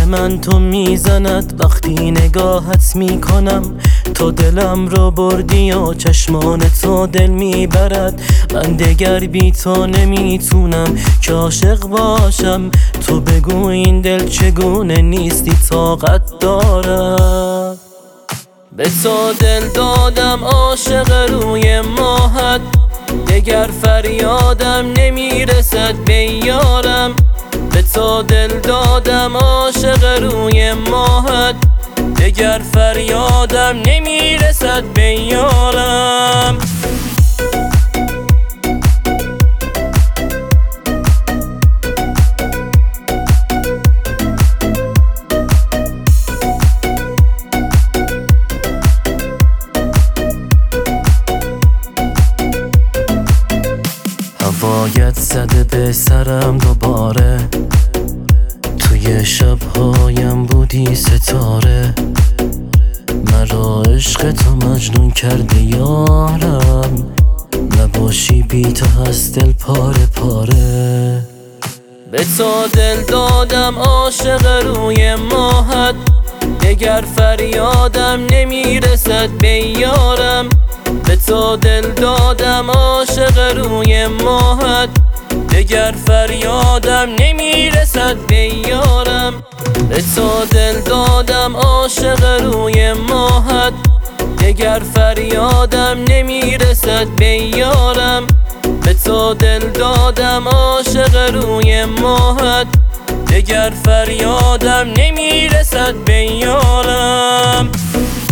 من تو میزند وقتی نگاهت میکنم. تو دلم رو بردی و چشمان تو دل میبرد. من دگر بی تو نمیتونم که عاشق باشم. تو بگو این دل چگونه نیستی طاقت دارم. به تو دل دادم عاشق روی ماهت، دگر فریادم نمیرسد به یارم. به تو دل دادم عاشق روی ماهت، دگر فریادم نمیرسد به یارم. هوایت زده به سرم دوباره، توی شبهایم بودی ستاره. مرا عشق تو مجنون کرده یارم، نباشی بی تو هست دل پاره پاره. به تو دل دادم عاشق روی ماهت، دگر فریادم نمیرسد به یارم. به تو دل دادم عاشق روی ماهت، دگر فریادم نمیرسد به یارم. به تو دل دادم عاشق روی ماهت، دگر فریادم نمیرسد به یارم. به تو دل دادم عاشق روی ماهت، دگر فریادم نمیرسد به یارم.